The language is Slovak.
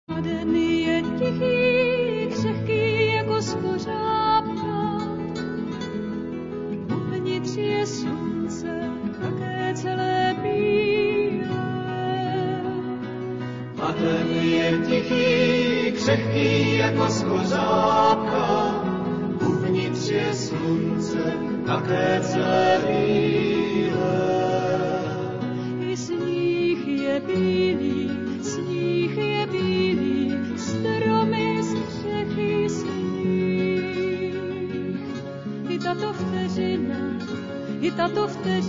A den je tichý, křehký jako skořápka. Uvnitř je slunce, také celé bílé. A den je tichý, křehký jako skořápka. Uvnitř je slunce, také celé bílé. I sníh je bílý, stromy střechy sníh. I tato vteřina